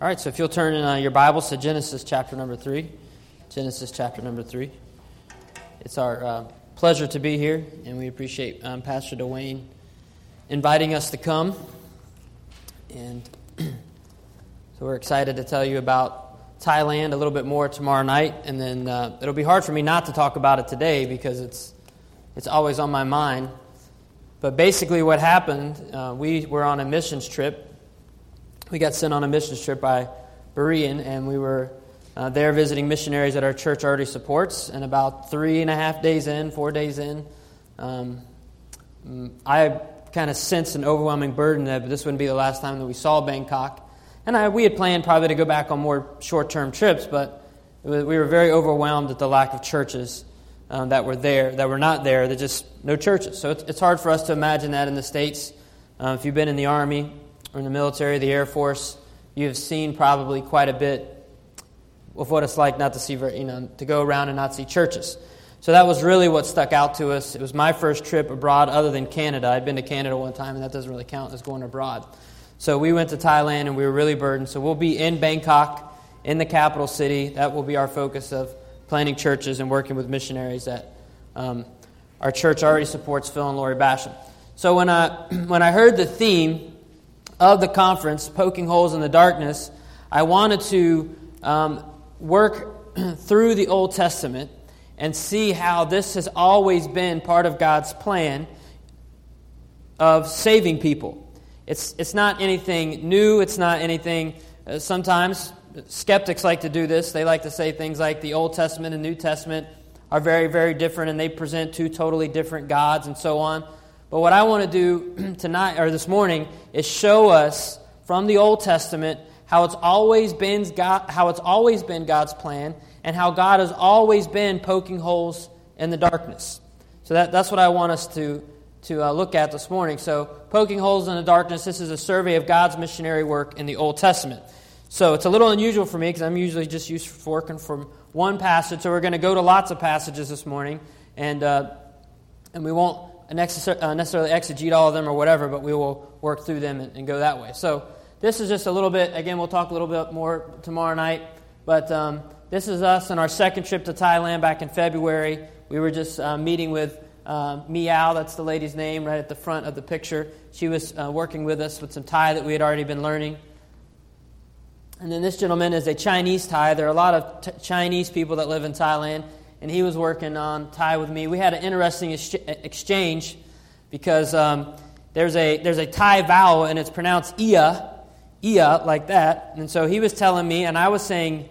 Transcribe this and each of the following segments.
All right, so if you'll turn in your Bibles to Genesis chapter number 3. Genesis chapter number 3. It's our pleasure to be here, and we appreciate Pastor Dwayne inviting us to come. And so we're excited to tell you about Thailand a little bit more tomorrow night, and then it'll be hard for me not to talk about it today because it's always on my mind. But basically what happened, we were on a missions trip. We got sent on a missions trip by Berean, and we were there visiting missionaries that our church already supports. And about 3.5 days in, 4 days in, I kind of sensed an overwhelming burden that this wouldn't be the last time that we saw Bangkok. And we had planned probably to go back on more short-term trips, but we were very overwhelmed at the lack of churches that were there, that were not there. There's just no churches. So it's hard for us to imagine that in the States. If you've been in the Army or in the military, the Air Force, you have seen probably quite a bit of what it's like not to see, to go around and not see churches. So that was really what stuck out to us. It was my first trip abroad other than Canada. I'd been to Canada one time, and that doesn't really count as going abroad. So we went to Thailand, and we were really burdened. So we'll be in Bangkok, in the capital city. That will be our focus of planning churches and working with missionaries that our church already supports, Phil and Lori Basham. So when I heard the theme of the conference, Poking Holes in the Darkness, I wanted to work through the Old Testament and see how this has always been part of God's plan of saving people. It's not anything new. It's not anything. Sometimes skeptics like to do this. They like to say things like the Old Testament and New Testament are very, very different, and they present two totally different gods and so on. But what I want to do tonight or this morning is show us from the Old Testament how it's always been God's plan, and how God has always been poking holes in the darkness. So that's what I want us to look at this morning. So, poking holes in the darkness. This is a survey of God's missionary work in the Old Testament. So it's a little unusual for me because I'm usually just used to working from one passage. So we're going to go to lots of passages this morning, and we won't necessarily exegete all of them or whatever, but we will work through them and go that way. So this is just a little bit, again, we'll talk a little bit more tomorrow night, but this is us on our second trip to Thailand back in February. We were just meeting with Meow, that's the lady's name, right at the front of the picture. She was working with us with some Thai that we had already been learning. And then this gentleman is a Chinese Thai. There are a lot of Chinese people that live in Thailand, and he was working on Thai with me. We had an interesting exchange because there's a Thai vowel, and it's pronounced ia, like that. And so he was telling me, and I was saying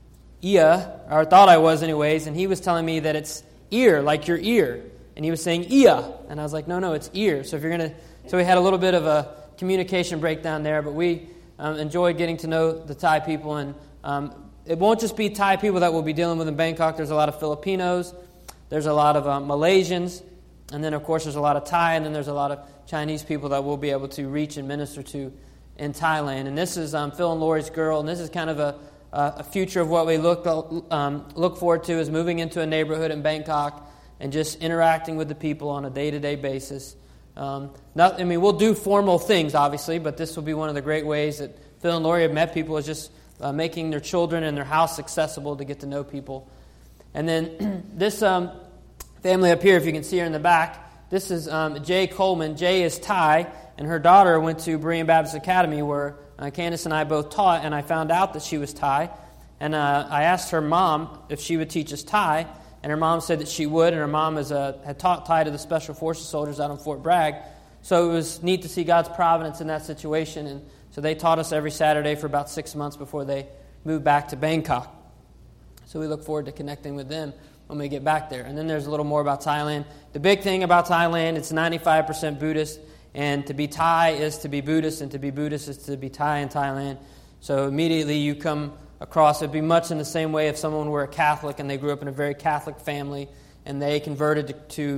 ia, or I thought I was anyways, and he was telling me that it's ear, like your ear. And he was saying ia, and I was like, no, it's ear. So we had a little bit of a communication breakdown there, but we enjoyed getting to know the Thai people, and it won't just be Thai people that we'll be dealing with in Bangkok. There's a lot of Filipinos, there's a lot of Malaysians, and then of course there's a lot of Thai, and then there's a lot of Chinese people that we'll be able to reach and minister to in Thailand. And this is Phil and Lori's girl, and this is kind of a future of what we look forward to, is moving into a neighborhood in Bangkok and just interacting with the people on a day-to-day basis. We'll do formal things, obviously, but this will be one of the great ways that Phil and Lori have met people, is just making their children and their house accessible to get to know people. And then this family up here, if you can see her in the back, this is Jay Coleman. Jay is Thai, and her daughter went to Berean Baptist Academy where Candace and I both taught, and I found out that she was Thai. And I asked her mom if she would teach us Thai, and her mom said that she would, and her mom had taught Thai to the Special Forces soldiers out on Fort Bragg. So it was neat to see God's providence in that situation, and so they taught us every Saturday for about 6 months before they moved back to Bangkok. So we look forward to connecting with them when we get back there. And then there's a little more about Thailand. The big thing about Thailand, it's 95% Buddhist, and to be Thai is to be Buddhist, and to be Buddhist is to be Thai in Thailand. So immediately you come across, it'd be much in the same way if someone were a Catholic and they grew up in a very Catholic family and they converted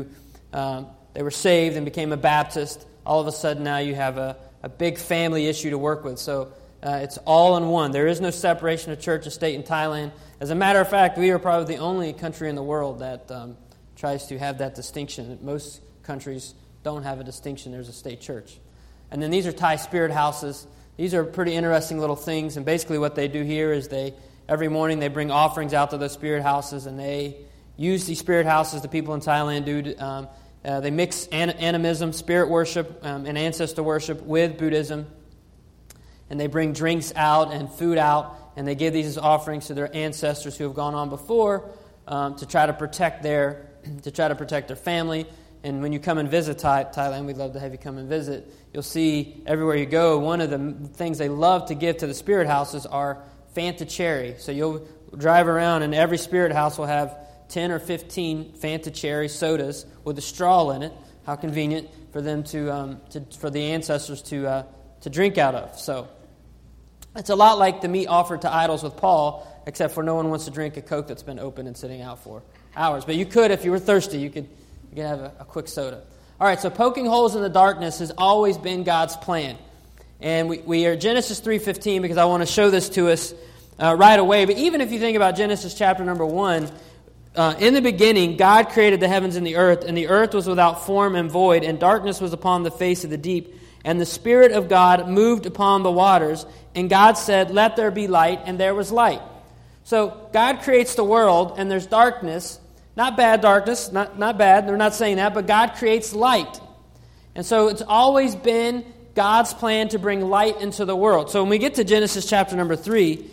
they were saved and became a Baptist. All of a sudden now you have a big family issue to work with. So it's all in one. There is no separation of church and state in Thailand. As a matter of fact, we are probably the only country in the world that tries to have that distinction. Most countries don't have a distinction. There's a state church. And then these are Thai spirit houses. These are pretty interesting little things, and basically what they do here is every morning they bring offerings out to those spirit houses, and they use these spirit houses, the people in Thailand do. They mix animism, spirit worship, and ancestor worship with Buddhism, and they bring drinks out and food out, and they give these as offerings to their ancestors who have gone on before to try to protect their family. And when you come and visit Thailand, we'd love to have you come and visit. You'll see everywhere you go, one of the things they love to give to the spirit houses are Fanta Cherry. So you'll drive around, and every spirit house will have 10 or 15 Fanta Cherry sodas with a straw in it. How convenient for them for the ancestors to drink out of. So it's a lot like the meat offered to idols with Paul, except for no one wants to drink a Coke that's been open and sitting out for hours. But you could, if you were thirsty, you could have a quick soda. All right, so poking holes in the darkness has always been God's plan. And we are Genesis 3:15 because I want to show this to us right away. But even if you think about Genesis chapter number 1, in the beginning, God created the heavens and the earth was without form and void, and darkness was upon the face of the deep. And the Spirit of God moved upon the waters, and God said, "Let there be light," and there was light. So God creates the world, and there's darkness. Not bad darkness, not bad, they're not saying that, but God creates light. And so it's always been God's plan to bring light into the world. So when we get to Genesis chapter number 3,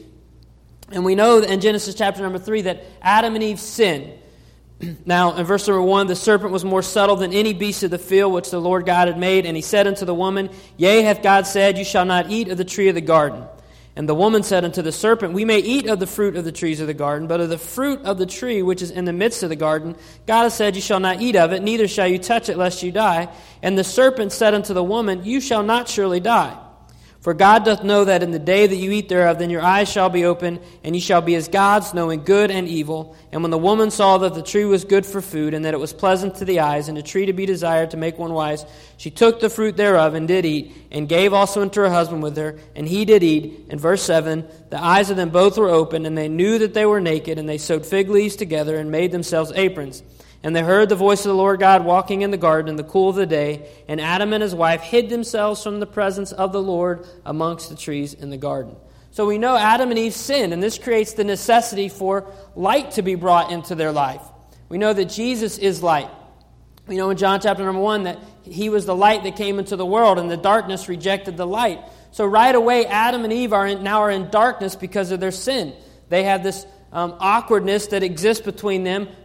and we know in Genesis chapter number 3 that Adam and Eve sinned. Now, in verse number 1, the serpent was more subtle than any beast of the field which the Lord God had made. And he said unto the woman, Yea, hath God said, You shall not eat of the tree of the garden. And the woman said unto the serpent, We may eat of the fruit of the trees of the garden, but of the fruit of the tree which is in the midst of the garden, God hath said, You shall not eat of it, neither shall you touch it, lest you die. And the serpent said unto the woman, You shall not surely die. For God doth know that in the day that you eat thereof, then your eyes shall be opened, and ye shall be as gods, knowing good and evil. And when the woman saw that the tree was good for food, and that it was pleasant to the eyes, and a tree to be desired to make one wise, she took the fruit thereof, and did eat, and gave also unto her husband with her, and he did eat. And verse 7, the eyes of them both were opened, and they knew that they were naked, and they sewed fig leaves together, and made themselves aprons. And they heard the voice of the Lord God walking in the garden in the cool of the day, and Adam and his wife hid themselves from the presence of the Lord amongst the trees in the garden. So we know Adam and Eve sinned, and this creates the necessity for light to be brought into their life. We know that Jesus is light. We know in John chapter number 1 that he was the light that came into the world, and the darkness rejected the light. So right away, Adam and Eve are in darkness because of their sin. They have this awkwardness that exists between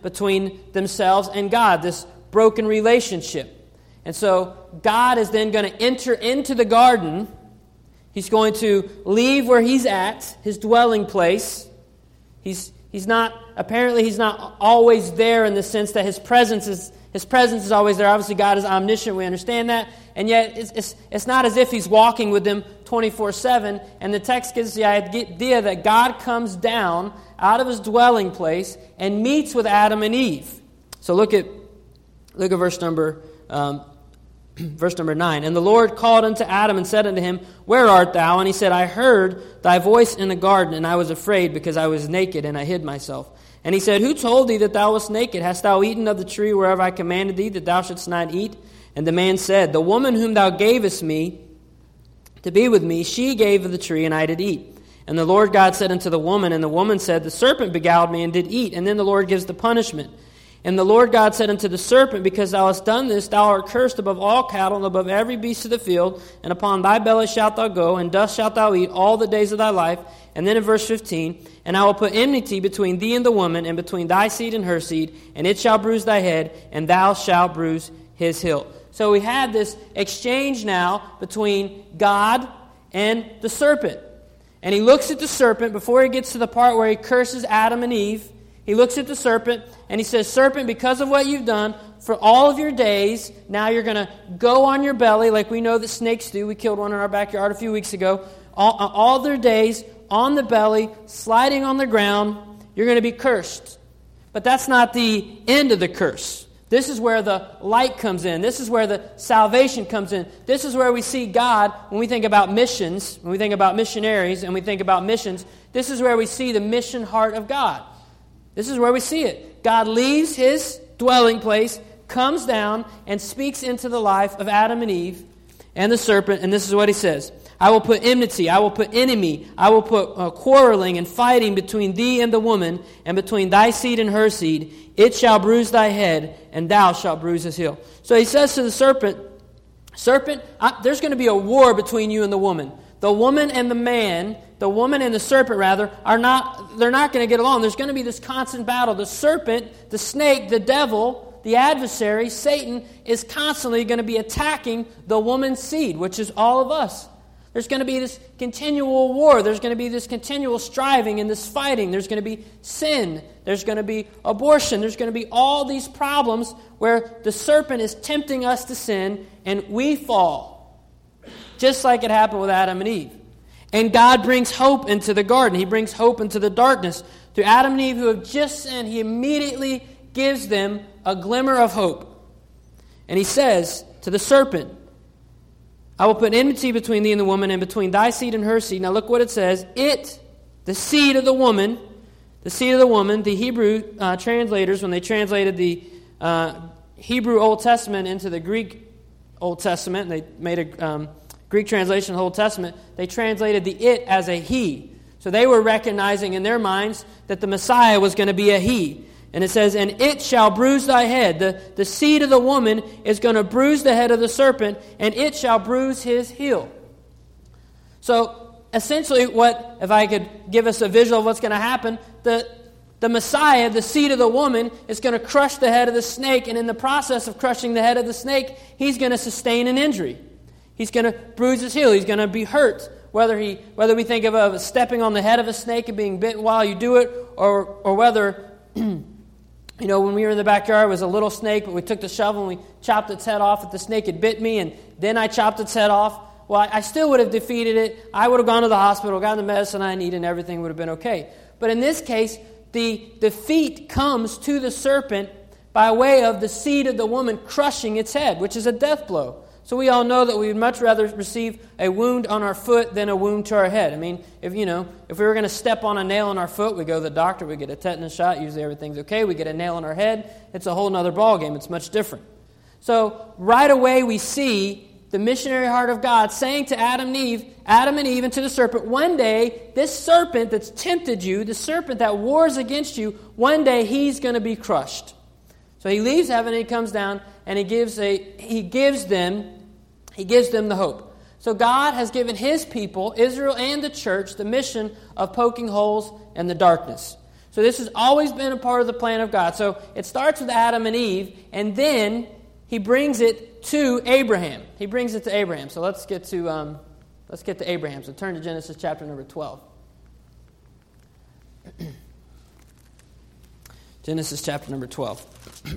themselves and God, this broken relationship. And so God is then going to enter into the garden. He's going to leave where he's at, his dwelling place. He's not always there in the sense that his presence is always there. Obviously, God is omniscient. We understand that. And yet, it's not as if he's walking with them 24/7. And the text gives the idea that God comes down out of his dwelling place and meets with Adam and Eve. So look at verse number 9. And the Lord called unto Adam and said unto him, Where art thou? And he said, I heard thy voice in the garden, and I was afraid, because I was naked, and I hid myself. And he said, Who told thee that thou wast naked? Hast thou eaten of the tree whereof I commanded thee that thou shouldst not eat? And the man said, The woman whom thou gavest me to be with me, she gave of the tree, and I did eat. And the Lord God said unto the woman, and the woman said, The serpent beguiled me, and did eat. And then the Lord gives the punishment. And the Lord God said unto the serpent, Because thou hast done this, thou art cursed above all cattle, and above every beast of the field, and upon thy belly shalt thou go, and dust shalt thou eat all the days of thy life. And then in verse 15, And I will put enmity between thee and the woman, and between thy seed and her seed, and it shall bruise thy head, and thou shalt bruise his heel. So we have this exchange now between God and the serpent. And he looks at the serpent before he gets to the part where he curses Adam and Eve. He looks at the serpent and he says, Serpent, because of what you've done, for all of your days, now you're going to go on your belly like we know that snakes do. We killed one in our backyard a few weeks ago. All their days on the belly, sliding on the ground, you're going to be cursed. But that's not the end of the curse. This is where the light comes in. This is where the salvation comes in. This is where we see God, when we think about missions, when we think about missionaries and we think about missions, this is where we see the mission heart of God. This is where we see it. God leaves his dwelling place, comes down, and speaks into the life of Adam and Eve and the serpent, and this is what he says. I will put enmity, I will put enemy, I will put quarreling and fighting between thee and the woman, and between thy seed and her seed. It shall bruise thy head, and thou shalt bruise his heel. So he says to the serpent, there's going to be a war between you and the woman. The woman and the man, the woman and the serpent rather, they're not going to get along. There's going to be this constant battle. The serpent, the snake, the devil, the adversary, Satan, is constantly going to be attacking the woman's seed, which is all of us. There's going to be this continual war. There's going to be this continual striving and this fighting. There's going to be sin. There's going to be abortion. There's going to be all these problems where the serpent is tempting us to sin and we fall. Just like it happened with Adam and Eve. And God brings hope into the garden. He brings hope into the darkness. To Adam and Eve who have just sinned, He immediately gives them a glimmer of hope. And He says to the serpent, I will put enmity between thee and the woman, and between thy seed and her seed. Now look what it says. It, the seed of the woman, the Hebrew translators, when they translated the Hebrew Old Testament into the Greek Old Testament, they made a Greek translation of the Old Testament, they translated the it as a he. So they were recognizing in their minds that the Messiah was going to be a he. And it says, and it shall bruise thy head. The seed of the woman is going to bruise the head of the serpent, and it shall bruise his heel. So essentially if I could give us a visual of what's going to happen, the Messiah, the seed of the woman, is going to crush the head of the snake, and in the process of crushing the head of the snake, he's going to sustain an injury. He's going to bruise his heel. He's going to be hurt. Whether we think of stepping on the head of a snake and being bitten while you do it, or whether, when we were in the backyard, it was a little snake, but we took the shovel and we chopped its head off. If the snake had bit me, and then I chopped its head off, well, I still would have defeated it. I would have gone to the hospital, gotten the medicine I need, and everything would have been okay. But in this case, the defeat comes to the serpent by way of the seed of the woman crushing its head, which is a death blow. So we all know that we would much rather receive a wound on our foot than a wound to our head. I mean, if we were going to step on a nail in our foot, we go to the doctor, we get a tetanus shot, usually everything's okay. We get a nail in our head, it's a whole other ballgame. It's much different. So right away we see the missionary heart of God saying to Adam and Eve, and to the serpent, one day, this serpent that's tempted you, the serpent that wars against you, one day he's going to be crushed. So he leaves heaven and he comes down and he gives them the hope. So God has given His people, Israel and the church, the mission of poking holes in the darkness. So this has always been a part of the plan of God. So it starts with Adam and Eve, and then He brings it to Abraham. He brings it to Abraham. So let's get to Abraham. So turn to Genesis chapter number 12. Genesis chapter number 12.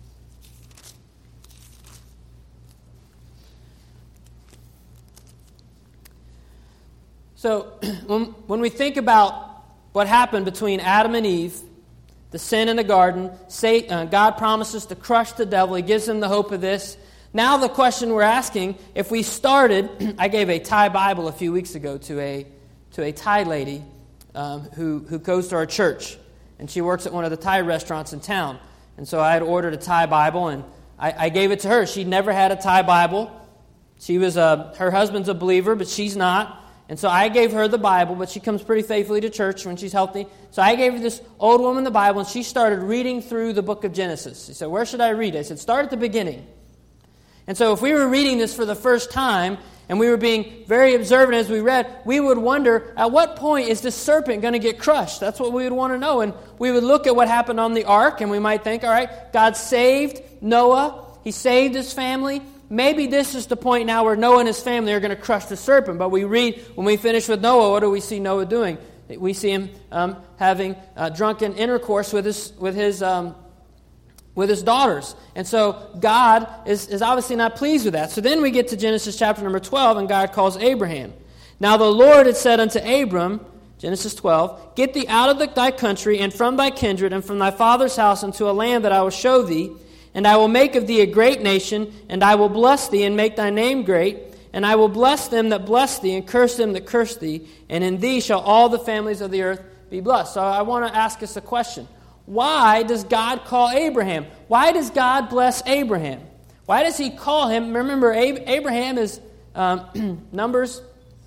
So when we think about what happened between Adam and Eve, the sin in the garden, God promises to crush the devil. He gives them the hope of this. Now the question we're asking, if we started, I gave a Thai Bible a few weeks ago to a Thai lady who goes to our church, and she works at one of the Thai restaurants in town. And so I had ordered a Thai Bible, and I gave it to her. She'd never had a Thai Bible. Her husband's a believer, but she's not. And so I gave her the Bible, but she comes pretty faithfully to church when she's healthy. So I gave her this old woman the Bible, and she started reading through the book of Genesis. She said, where should I read? I said, start at the beginning. And so if we were reading this for the first time, and we were being very observant as we read, we would wonder, at what point is this serpent going to get crushed? That's what we would want to know. And we would look at what happened on the ark, and we might think, all right, God saved Noah. He saved his family. Maybe this is the point now where Noah and his family are going to crush the serpent. But we read, when we finish with Noah, what do we see Noah doing? We see him having drunken intercourse with his daughters. And so God is obviously not pleased with that. So then we get to Genesis chapter number 12, and God calls Abraham. Now the Lord had said unto Abram, Genesis 12, get thee out of thy country, and from thy kindred, and from thy father's house, unto a land that I will show thee. And I will make of thee a great nation, and I will bless thee, and make thy name great. And I will bless them that bless thee, and curse them that curse thee. And in thee shall all the families of the earth be blessed. So I want to ask us a question. Why does God call Abraham? Why does God bless Abraham? Why does He call him? Remember, Abraham is Numbers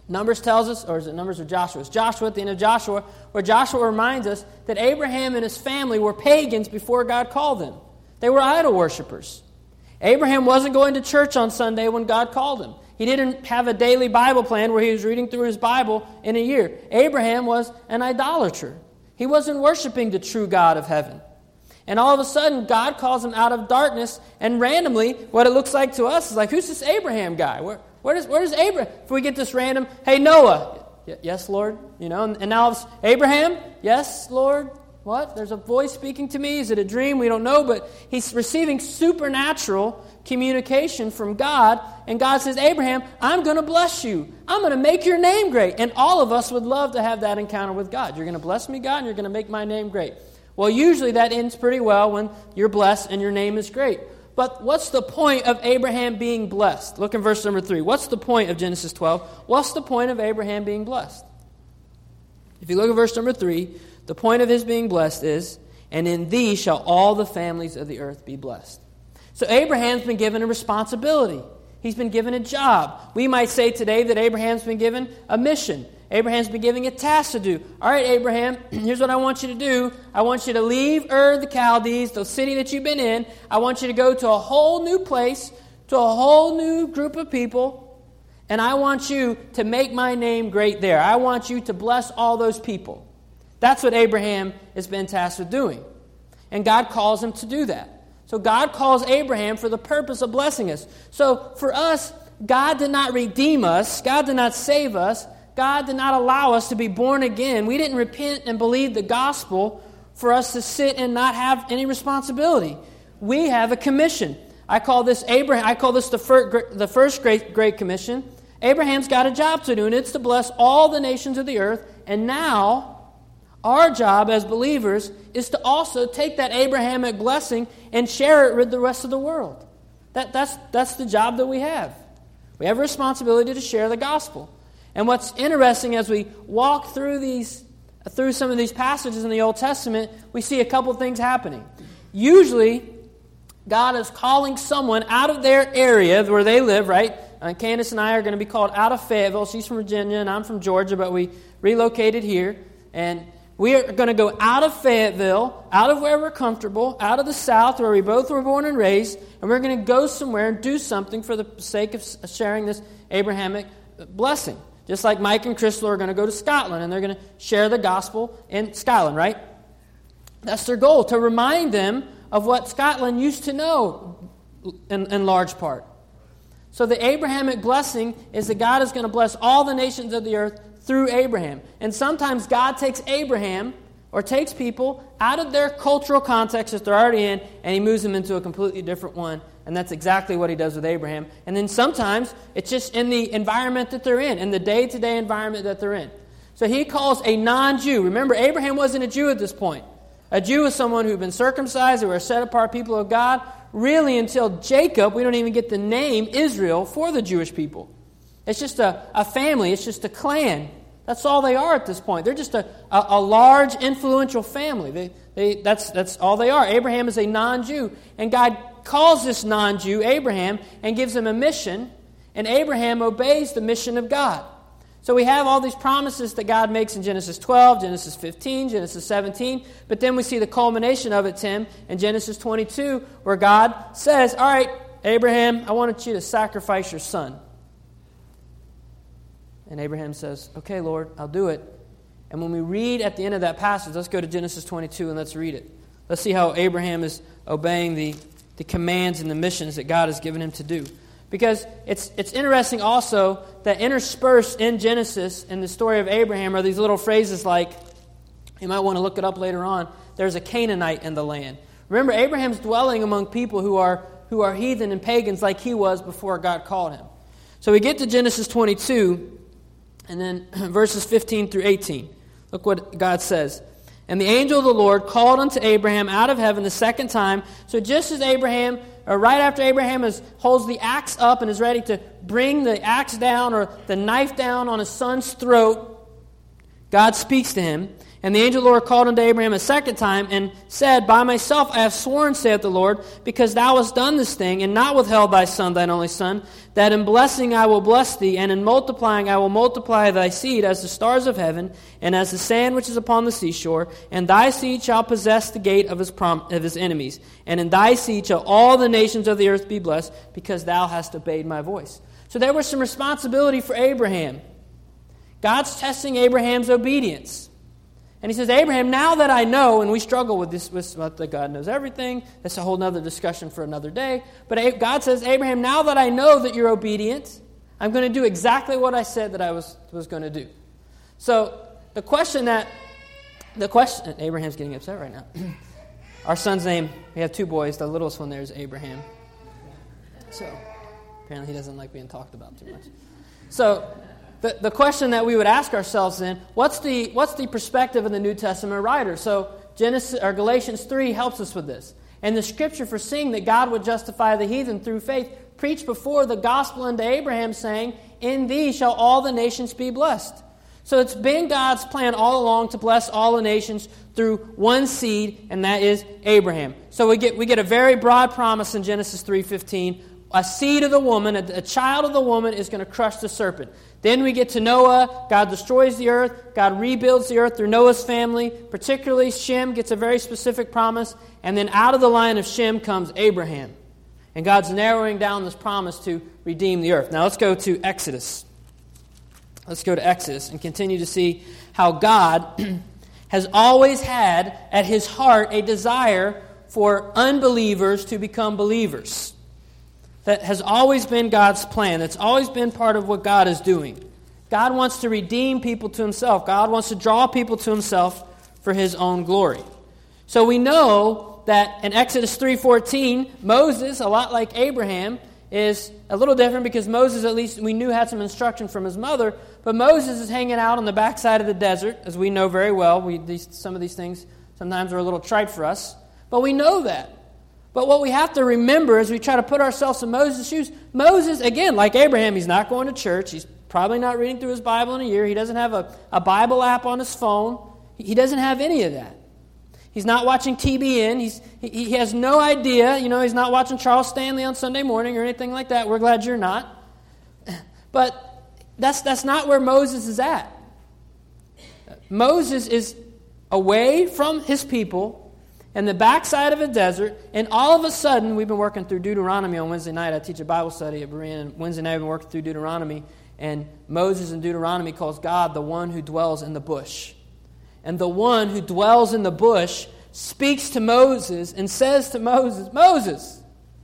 Numbers tells us, or is it Numbers or Joshua? It's Joshua at the end of Joshua, where Joshua reminds us that Abraham and his family were pagans before God called them. They were idol worshipers. Abraham wasn't going to church on Sunday when God called him. He didn't have a daily Bible plan where he was reading through his Bible in a year. Abraham was an idolater. He wasn't worshiping the true God of heaven. And all of a sudden, God calls him out of darkness, and randomly, what it looks like to us is like, who's this Abraham guy? Where does Abraham? If we get this random, hey, Noah, yes, Lord, and now it's Abraham, yes, Lord. What? There's a voice speaking to me. Is it a dream? We don't know, but he's receiving supernatural communication from God, and God says, Abraham, I'm going to bless you. I'm going to make your name great. And all of us would love to have that encounter with God. You're going to bless me, God, and you're going to make my name great. Well, usually that ends pretty well when you're blessed and your name is great. But what's the point of Abraham being blessed? Look in verse number 3. What's the point of Genesis 12? What's the point of Abraham being blessed? If you look at verse number 3, the point of his being blessed is, and in thee shall all the families of the earth be blessed. So Abraham's been given a responsibility. He's been given a job. We might say today that Abraham's been given a mission. Abraham's been given a task to do. All right, Abraham, here's what I want you to do. I want you to leave Ur the Chaldees, the city that you've been in. I want you to go to a whole new place, to a whole new group of people, and I want you to make my name great there. I want you to bless all those people. That's what Abraham has been tasked with doing. And God calls him to do that. So God calls Abraham for the purpose of blessing us. So for us, God did not redeem us. God did not save us. God did not allow us to be born again. We didn't repent and believe the gospel for us to sit and not have any responsibility. We have a commission. I call this the first great commission. Abraham's got a job to do, and it's to bless all the nations of the earth. And now, our job as believers is to also take that Abrahamic blessing and share it with the rest of the world. That's the job that we have. We have a responsibility to share the gospel. And what's interesting as we walk through some of these passages in the Old Testament, we see a couple things happening. Usually, God is calling someone out of their area where they live, right? Candace and I are going to be called out of Fayetteville. She's from Virginia and I'm from Georgia, but we relocated here. And we are going to go out of Fayetteville, out of where we're comfortable, out of the South where we both were born and raised, and we're going to go somewhere and do something for the sake of sharing this Abrahamic blessing. Just like Mike and Crystal are going to go to Scotland, and they're going to share the gospel in Scotland, right? That's their goal, to remind them of what Scotland used to know in large part. So the Abrahamic blessing is that God is going to bless all the nations of the earth through Abraham. And sometimes God takes Abraham or takes people out of their cultural context that they're already in, and he moves them into a completely different one. And that's exactly what he does with Abraham. And then sometimes it's just in the environment that they're in the day-to-day environment that they're in. So he calls a non-Jew. Remember, Abraham wasn't a Jew at this point. A Jew is someone who had been circumcised, who were a set-apart people of God. Really, until Jacob, we don't even get the name Israel for the Jewish people. It's just a family. It's just a clan. That's all they are at this point. They're just a large, influential family. That's all they are. Abraham is a non-Jew. And God calls this non-Jew, Abraham, and gives him a mission. And Abraham obeys the mission of God. So we have all these promises that God makes in Genesis 12, Genesis 15, Genesis 17. But then we see the culmination of it, Tim, in Genesis 22, where God says, all right, Abraham, I want you to sacrifice your son. And Abraham says, okay, Lord, I'll do it. And when we read at the end of that passage, let's go to Genesis 22 and let's read it. Let's see how Abraham is obeying the commands and the missions that God has given him to do. Because it's interesting also that interspersed in Genesis, in the story of Abraham, are these little phrases like, you might want to look it up later on, there's a Canaanite in the land. Remember, Abraham's dwelling among people who are heathen and pagans like he was before God called him. So we get to Genesis 22, and then verses 15 through 18. Look what God says. And the angel of the Lord called unto Abraham out of heaven the second time. So just as Abraham, or right after Abraham holds the axe up and is ready to bring the axe down or the knife down on his son's throat, God speaks to him. And the angel of the Lord called unto Abraham a second time, and said, By myself I have sworn, saith the Lord, because thou hast done this thing, and not withheld thy son, thine only son, that in blessing I will bless thee, and in multiplying I will multiply thy seed as the stars of heaven, and as the sand which is upon the seashore. And thy seed shall possess the gate of his enemies. And in thy seed shall all the nations of the earth be blessed, because thou hast obeyed my voice. So there was some responsibility for Abraham. God's testing Abraham's obedience. And he says, Abraham, now that I know, and we struggle with this, that God knows everything. That's a whole other discussion for another day. But God says, Abraham, now that I know that you're obedient, I'm going to do exactly what I said that I was going to do. So the question, Abraham's getting upset right now. Our son's name, we have two boys. The littlest one there is Abraham. So apparently he doesn't like being talked about too much. So the question that we would ask ourselves then, what's the perspective of the New Testament writer? So Galatians 3 helps us with this. And the scripture for seeing that God would justify the heathen through faith preached before the gospel unto Abraham, saying, In thee shall all the nations be blessed. So it's been God's plan all along to bless all the nations through one seed, and that is Abraham. So we get a very broad promise in Genesis 3:15. A seed of the woman, a child of the woman is going to crush the serpent. Then we get to Noah. God destroys the earth. God rebuilds the earth through Noah's family. Particularly Shem gets a very specific promise. And then out of the line of Shem comes Abraham. And God's narrowing down this promise to redeem the earth. Now let's go to Exodus. Let's go to Exodus and continue to see how God has always had at His heart a desire for unbelievers to become believers. That has always been God's plan. That's always been part of what God is doing. God wants to redeem people to Himself. God wants to draw people to Himself for His own glory. So we know that in Exodus 3:14, Moses, a lot like Abraham, is a little different because Moses, at least we knew, had some instruction from his mother. But Moses is hanging out on the backside of the desert, as we know very well. Some of these things sometimes are a little trite for us. But we know that. But what we have to remember as we try to put ourselves in Moses' shoes, Moses, again, like Abraham, he's not going to church. He's probably not reading through his Bible in a year. He doesn't have a Bible app on his phone. He doesn't have any of that. He's not watching TBN. He has no idea. He's not watching Charles Stanley on Sunday morning or anything like that. We're glad you're not. But that's not where Moses is at. Moses is away from his people in the backside of a desert, and all of a sudden, we've been working through Deuteronomy on Wednesday night. I teach a Bible study at Berean, and Wednesday night we've been working through Deuteronomy, and Moses in Deuteronomy calls God the one who dwells in the bush. And the one who dwells in the bush speaks to Moses and says to Moses, Moses,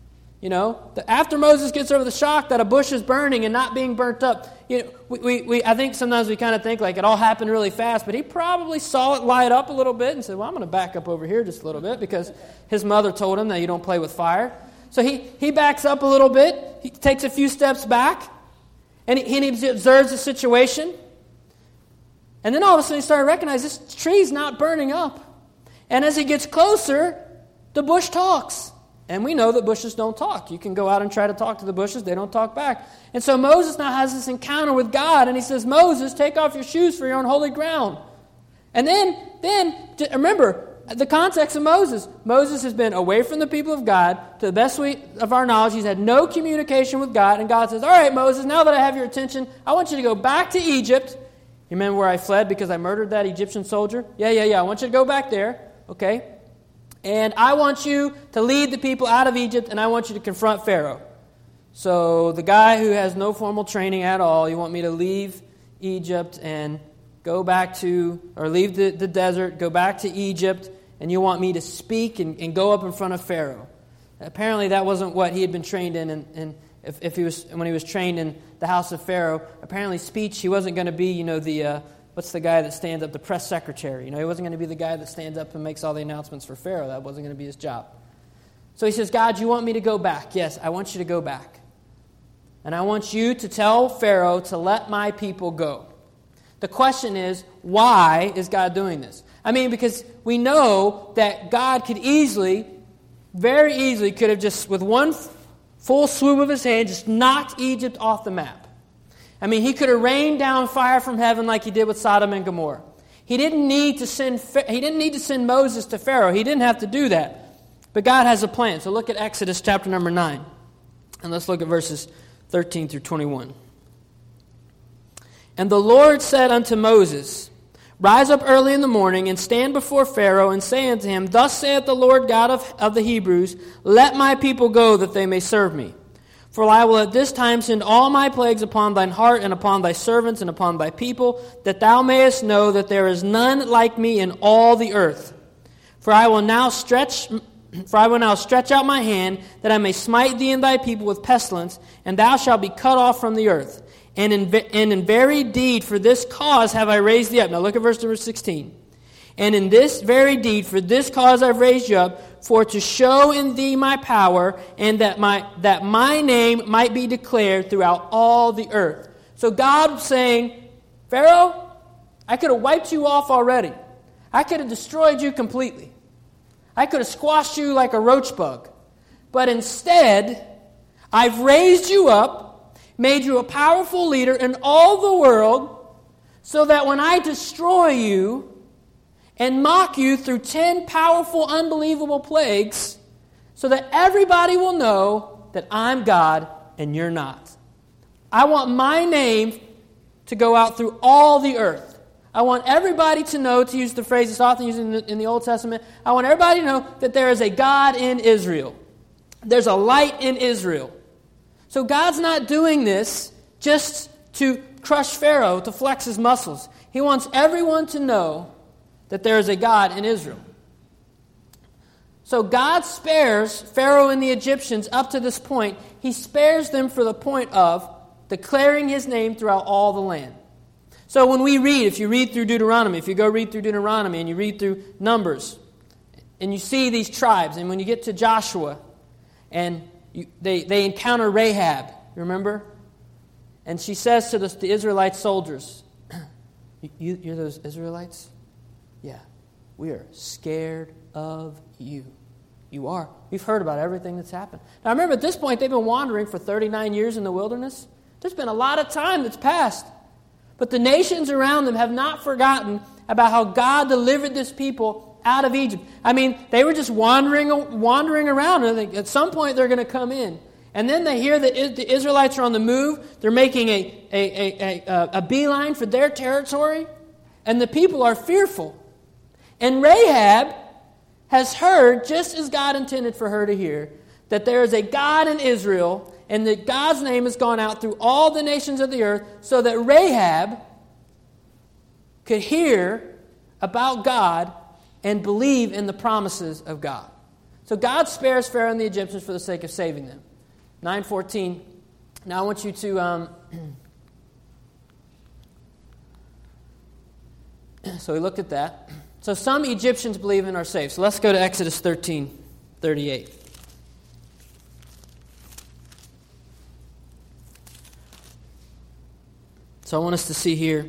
after Moses gets over the shock that a bush is burning and not being burnt up, I think sometimes we kind of think like it all happened really fast, but he probably saw it light up a little bit and said, well, I'm going to back up over here just a little bit because his mother told him that you don't play with fire. So he backs up a little bit, he takes a few steps back, and he observes the situation. And then all of a sudden he started recognizing this tree's not burning up. And as he gets closer, the bush talks. And we know that bushes don't talk. You can go out and try to talk to the bushes. They don't talk back. And so Moses now has this encounter with God. And he says, Moses, take off your shoes for you're on holy ground. And then remember, the context of Moses. Moses has been away from the people of God. To the best of our knowledge, he's had no communication with God. And God says, all right, Moses, now that I have your attention, I want you to go back to Egypt. You remember where I fled because I murdered that Egyptian soldier? Yeah. I want you to go back there, okay? And I want you to lead the people out of Egypt, and I want you to confront Pharaoh. So the guy who has no formal training at all, you want me to leave Egypt and go back to, or leave the desert, go back to Egypt, and you want me to speak and go up in front of Pharaoh. Apparently that wasn't what he had been trained in, and when he was trained in the house of Pharaoh, apparently speech, he wasn't going to be, what's the guy that stands up, the press secretary. He wasn't going to be the guy that stands up and makes all the announcements for Pharaoh. That wasn't going to be his job. So he says, God, you want me to go back? Yes, I want you to go back. And I want you to tell Pharaoh to let my people go. The question is, why is God doing this? Because we know that God could very easily could have just, with one full swoop of his hand, just knocked Egypt off the map. He could have rained down fire from heaven like he did with Sodom and Gomorrah. He didn't need to send Moses to Pharaoh. He didn't have to do that. But God has a plan. So look at Exodus chapter number 9. And let's look at verses 13 through 21. And the Lord said unto Moses, Rise up early in the morning, and stand before Pharaoh, and say unto him, Thus saith the Lord God of the Hebrews, Let my people go, that they may serve me. For I will at this time send all my plagues upon thine heart, and upon thy servants, and upon thy people, that thou mayest know that there is none like me in all the earth. For I will now stretch out my hand, that I may smite thee and thy people with pestilence, and thou shalt be cut off from the earth. And in very deed for this cause have I raised thee up. Now look at verse number 16. And in this very deed for this cause I've raised you up, for to show in thee my power, and that my name might be declared throughout all the earth. So God was saying, Pharaoh, I could have wiped you off already. I could have destroyed you completely. I could have squashed you like a roach bug. But instead, I've raised you up, made you a powerful leader in all the world, so that when I destroy you and mock you through 10 powerful, unbelievable plagues, so that everybody will know that I'm God and you're not. I want my name to go out through all the earth. I want everybody to know, to use the phrase that's often used in the Old Testament, I want everybody to know that there is a God in Israel. There's a light in Israel. So God's not doing this just to crush Pharaoh, to flex his muscles. He wants everyone to know that there is a God in Israel. So God spares Pharaoh and the Egyptians up to this point. He spares them for the point of declaring his name throughout all the land. So when we read, if you read through Deuteronomy, if you go read through Deuteronomy and you read through Numbers, and you see these tribes, and when you get to Joshua, and they encounter Rahab, remember? And she says to the Israelite soldiers, you're those Israelites? Yeah, we are scared of you. You are. We've heard about everything that's happened. Now remember, at this point, they've been wandering for 39 years in the wilderness. There's been a lot of time that's passed. But the nations around them have not forgotten about how God delivered this people out of Egypt. I mean, they were just wandering around, and I think at some point they're going to come in. And then they hear that the Israelites are on the move. They're making a beeline for their territory, and the people are fearful. And Rahab has heard, just as God intended for her to hear, that there is a God in Israel, and that God's name has gone out through all the nations of the earth, so that Rahab could hear about God and believe in the promises of God. So God spares Pharaoh and the Egyptians for the sake of saving them. 9:14. Now I want you to... So we looked at that. So some Egyptians believe and are saved. So let's go to Exodus 13:38. So I want us to see here...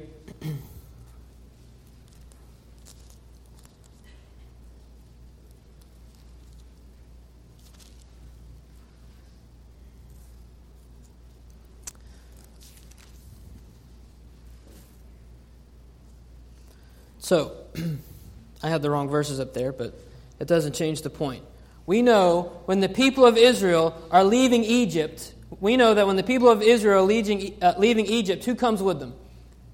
So, I have the wrong verses up there, but it doesn't change the point. We know when the people of Israel are leaving Egypt, we know that when the people of Israel are leaving Egypt, who comes with them?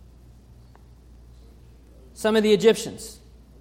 Some of the Egyptians.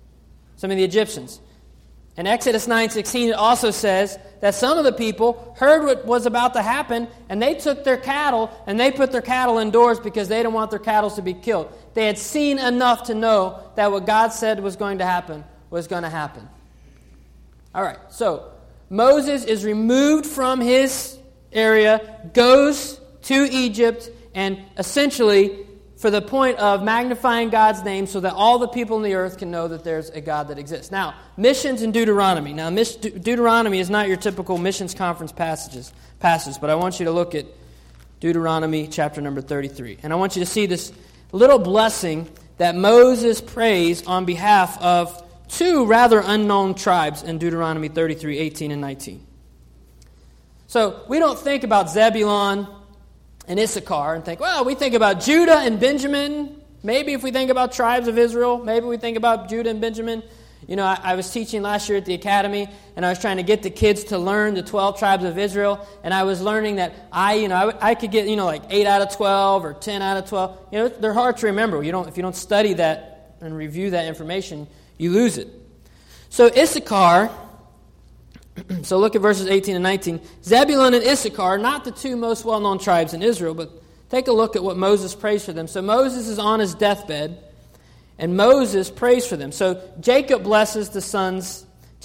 In Exodus 9:16, it also says that some of the people heard what was about to happen, and they took their cattle, and they put their cattle indoors because they didn't want their cattle to be killed. They had seen enough to know that what God said was going to happen was going to happen. All right, so Moses is removed from his area, goes to Egypt, and essentially for the point of magnifying God's name so that all the people on the earth can know that there's a God that exists. Now, missions in Deuteronomy. Now, Deuteronomy is not your typical missions conference passages, but I want you to look at Deuteronomy chapter number 33. And I want you to see this little blessing that Moses prays on behalf of two rather unknown tribes in Deuteronomy 33:18 and 19. So, we don't think about Zebulun and Issachar and think, well, we think about Judah and Benjamin Maybe if we think about tribes of Israel, maybe we think about Judah and Benjamin. You know, I was teaching last year at the academy, and I was trying to get the kids to learn the 12 tribes of Israel, and I was learning that I could get, like 8 out of 12 or 10 out of 12. You know, they're hard to remember. If you don't study that and review that information, you lose it. So Issachar, so look at verses 18 and 19. Zebulun and Issachar, not the two most well-known tribes in Israel, but take a look at what Moses prays for them. So Moses is on his deathbed, and Moses prays for them. So Jacob blesses the sons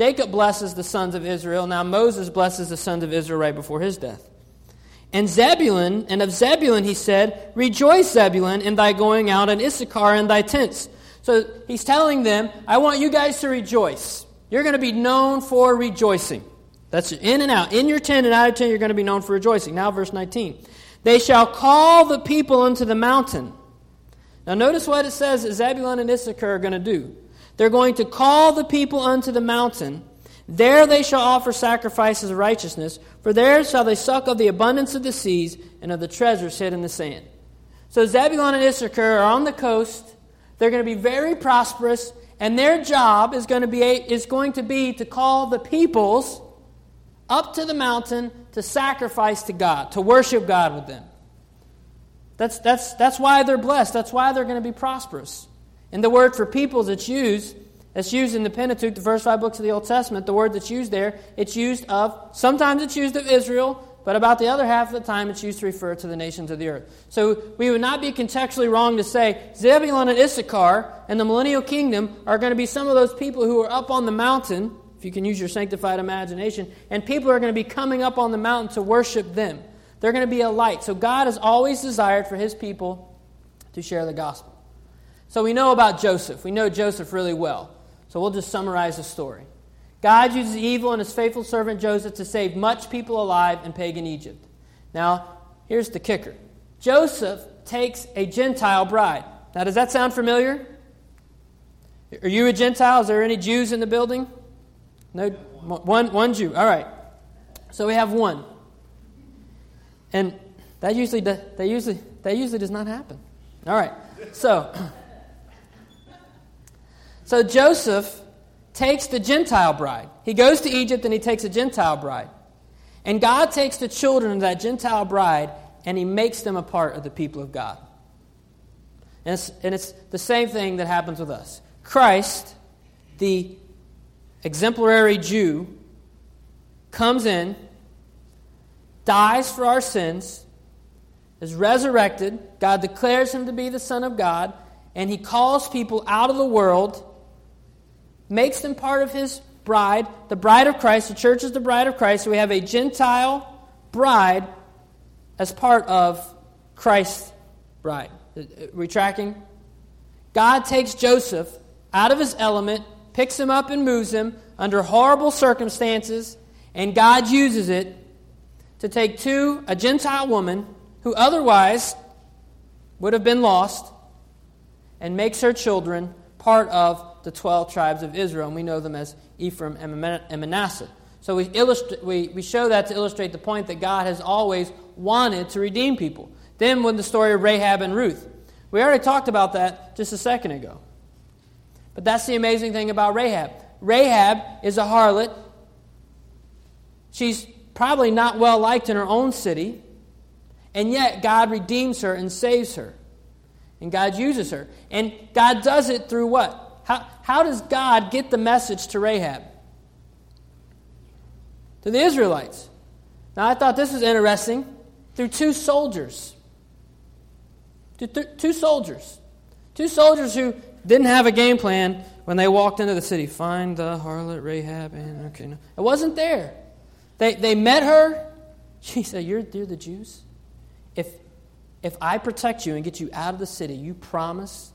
of Israel. Now Moses blesses the sons of Israel right before his death. And of Zebulun he said, "Rejoice, Zebulun, in thy going out, and Issachar in thy tents." So he's telling them, I want you guys to rejoice. You're going to be known for rejoicing. That's in and out. In your tent and out of tent, you're going to be known for rejoicing. Now verse 19. They shall call the people unto the mountain. Now notice what it says that Zebulun and Issachar are going to do. They're going to call the people unto the mountain. There they shall offer sacrifices of righteousness, for there shall they suck of the abundance of the seas and of the treasures hid in the sand. So Zebulun and Issachar are on the coast. They're going to be very prosperous, and their job is going to be to call the peoples up to the mountain to sacrifice to God, to worship God with them. That's why they're blessed. That's why they're going to be prosperous. And the word for peoples that's used in the Pentateuch, the first 5 books of the Old Testament, the word that's used there, sometimes it's used of Israel, but about the other half of the time it's used to refer to the nations of the earth. So we would not be contextually wrong to say Zebulun and Issachar and the millennial kingdom are going to be some of those people who are up on the mountain, if you can use your sanctified imagination, and people are going to be coming up on the mountain to worship them. They're going to be a light. So God has always desired for His people to share the gospel. So we know about Joseph. We know Joseph really well. So we'll just summarize the story. God uses evil and His faithful servant Joseph to save much people alive in pagan Egypt. Now, here's the kicker. Joseph takes a Gentile bride. Now, does that sound familiar? Are you a Gentile? Is there any Jews in the building? No, one Jew. All right. So we have one. And that usually does not happen. All right. So Joseph takes the Gentile bride. He goes to Egypt and he takes a Gentile bride. And God takes the children of that Gentile bride and He makes them a part of the people of God. And it's the same thing that happens with us. Christ, the exemplary Jew, comes in, dies for our sins, is resurrected. God declares Him to be the Son of God, and He calls people out of the world, makes them part of His bride, the bride of Christ. The church is the bride of Christ. So we have a Gentile bride as part of Christ's bride. Are we tracking? God takes Joseph out of his element, picks him up and moves him under horrible circumstances, and God uses it to take a Gentile woman who otherwise would have been lost and makes her children part of the 12 tribes of Israel, and we know them as Ephraim and Manasseh. So we show that to illustrate the point that God has always wanted to redeem people. Then when the story of Rahab and Ruth. We already talked about that just a second ago. But that's the amazing thing about Rahab. Rahab is a harlot. She's probably not well liked in her own city, and yet God redeems her and saves her. And God uses her. And God does it through what? How does God get the message to Rahab? To the Israelites. Now I thought this was interesting. Through 2 soldiers. Two soldiers. 2 soldiers who didn't have a game plan when they walked into the city. Find the harlot Rahab. And okay, no. It wasn't there. They met her. She said, you're the Jews? If I protect you and get you out of the city, you promise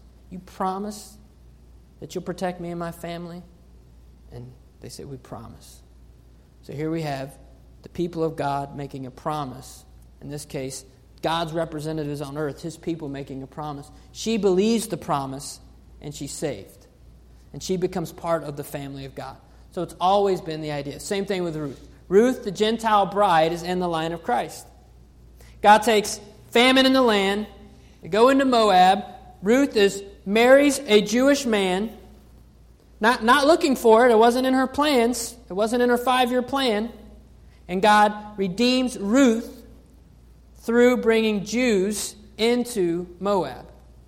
that you'll protect me and my family? And they said, we promise. So here we have the people of God making a promise. In this case, God's representatives on earth, His people making a promise. She believes the promise, and she's saved. And she becomes part of the family of God. So it's always been the idea. Same thing with Ruth. Ruth, the Gentile bride, is in the line of Christ. God takes famine in the land. They go into Moab. Ruth marries a Jewish man, not looking for it. It wasn't in her plans. It wasn't in her 5-year plan. And God redeems Ruth through bringing Jews into Moab.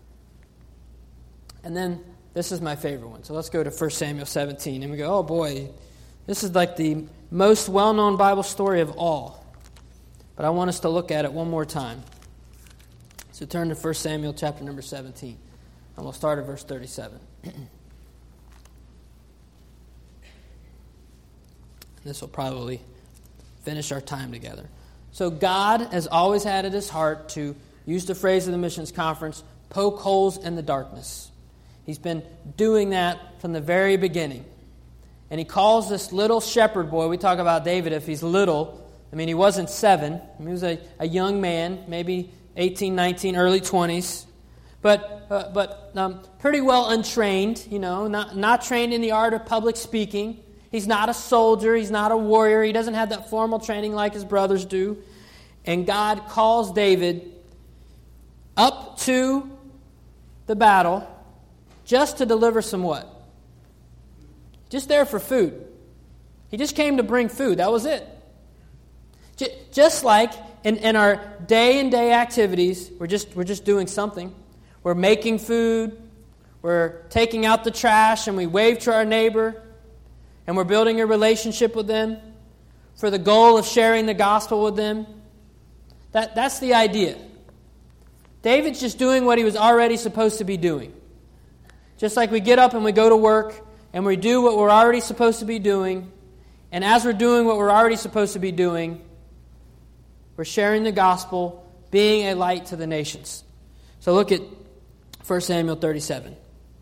And then, this is my favorite one. So let's go to 1 Samuel 17. And we go, oh boy, this is like the most well-known Bible story of all. But I want us to look at it one more time. So turn to 1 Samuel chapter number 17. And we'll start at verse 37. This will probably finish our time together. So God has always had it his heart to use the phrase of the missions conference, poke holes in the darkness. He's been doing that from the very beginning. And he calls this little shepherd boy, we talk about David if he's little. I mean, he wasn't 7. He was a young man, maybe 18, 19, early 20s. But pretty well untrained, not trained in the art of public speaking. He's not a soldier. He's not a warrior. He doesn't have that formal training like his brothers do. And God calls David up to the battle just to deliver some what? Just there for food. He just came to bring food. That was it. Just like in our day and day activities, we're just doing something. We're making food. We're taking out the trash, and we wave to our neighbor. And we're building a relationship with them for the goal of sharing the gospel with them. That's the idea. David's just doing what he was already supposed to be doing. Just like we get up and we go to work and we do what we're already supposed to be doing. And as we're doing what we're already supposed to be doing, we're sharing the gospel, being a light to the nations. So look at 1 Samuel 37.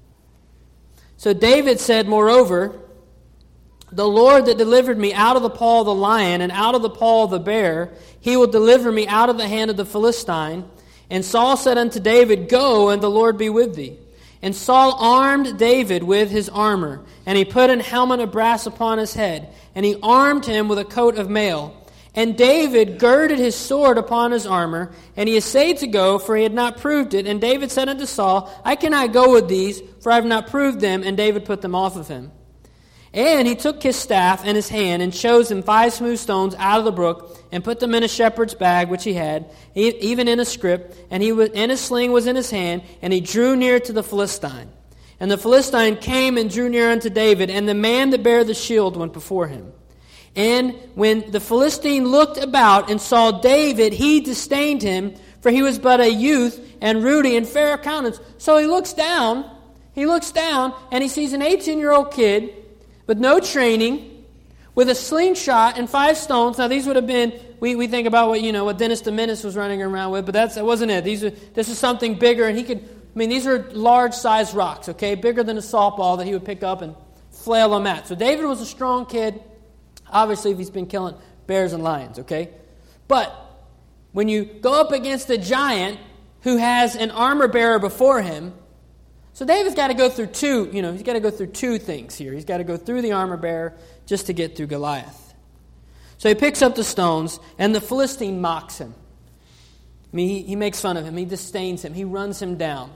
So David said, moreover, the Lord that delivered me out of the paw of the lion and out of the paw of the bear, he will deliver me out of the hand of the Philistine. And Saul said unto David, go, and the Lord be with thee. And Saul armed David with his armor, and he put an helmet of brass upon his head, and he armed him with a coat of mail. And David girded his sword upon his armor, and he essayed to go, for he had not proved it. And David said unto Saul, I cannot go with these, for I have not proved them. And David put them off of him. And he took his staff in his hand and chose him 5 smooth stones out of the brook and put them in a shepherd's bag which he had, even in a scrip, and his sling was in his hand, and he drew near to the Philistine. And the Philistine came and drew near unto David, and the man that bare the shield went before him. And when the Philistine looked about and saw David, he disdained him, for he was but a youth and ruddy and fair of countenance. So he looks down, and he sees an 18-year-old kid with no training, with a slingshot and 5 stones. Now these would have been, we think about what Dennis the Menace was running around with, but that wasn't it. This is something bigger, and these are large-sized rocks, okay, bigger than a softball that he would pick up and flail them at. So David was a strong kid, obviously if he's been killing bears and lions, okay? But when you go up against a giant who has an armor bearer before him, so David's got to go through he's got to go through 2 things here. He's got to go through the armor bearer just to get through Goliath. So he picks up the stones, and the Philistine mocks him. I mean, he makes fun of him. He disdains him. He runs him down.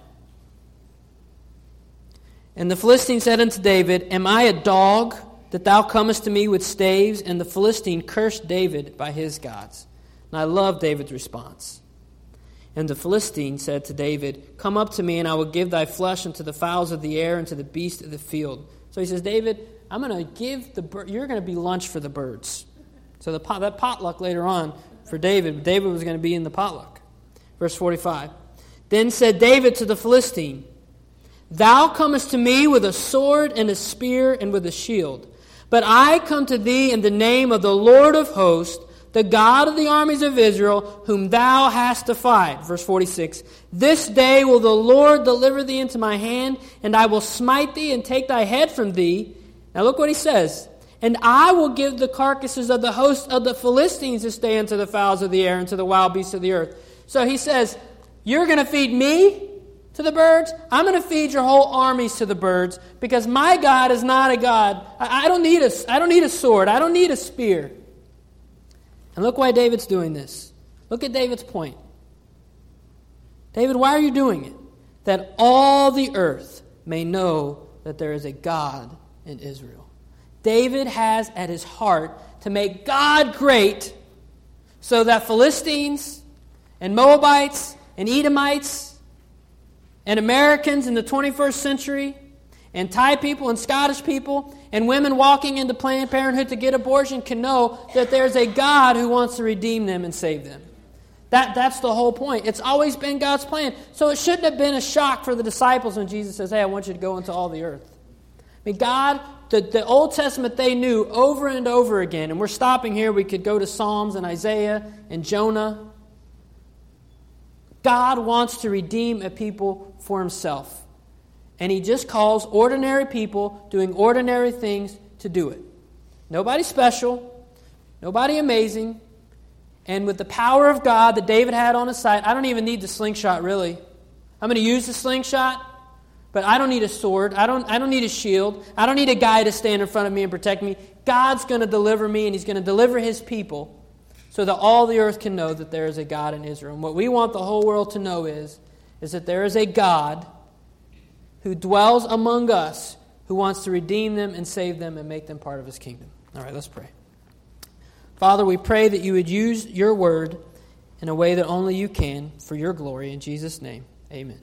And the Philistine said unto David, am I a dog that thou comest to me with staves? And the Philistine cursed David by his gods. And I love David's response. And the Philistine said to David, come up to me, and I will give thy flesh unto the fowls of the air and to the beasts of the field. So he says, David, I'm going to give you're going to be lunch for the birds. So that potluck later on for David was going to be in the potluck. Verse 45. Then said David to the Philistine, thou comest to me with a sword and a spear and with a shield. But I come to thee in the name of the Lord of hosts, the God of the armies of Israel, whom thou hast defied. Verse 46. This day will the Lord deliver thee into my hand, and I will smite thee and take thy head from thee. Now look what he says. And I will give the carcasses of the host of the Philistines this day unto the fowls of the air and to the wild beasts of the earth. So he says, you're going to feed me to the birds? I'm going to feed your whole armies to the birds, because my God is not a God. I don't need a sword. I don't need a spear. And look why David's doing this. Look at David's point. David, why are you doing it? that all the earth may know that there is a God in Israel. David has at his heart to make God great so that Philistines and Moabites and Edomites and Americans in the 21st century and Thai people and Scottish people and women walking into Planned Parenthood to get abortion can know that there's a God who wants to redeem them and save them. That's the whole point. It's always been God's plan. So it shouldn't have been a shock for the disciples when Jesus says, hey, I want you to go into all the earth. I mean, God, the Old Testament they knew over and over again. And we're stopping here. We could go to Psalms and Isaiah and Jonah. God wants to redeem a people for himself. And he just calls ordinary people doing ordinary things to do it. Nobody special. Nobody amazing. And with the power of God that David had on his side, I don't even need the slingshot, really. I'm going to use the slingshot, but I don't need a sword. I don't need a shield. I don't need a guy to stand in front of me and protect me. God's going to deliver me, and he's going to deliver his people so that all the earth can know that there is a God in Israel. And what we want the whole world to know is that there is a God who dwells among us, who wants to redeem them and save them and make them part of his kingdom. All right, let's pray. Father, we pray that you would use your word in a way that only you can for your glory. In Jesus' name, amen.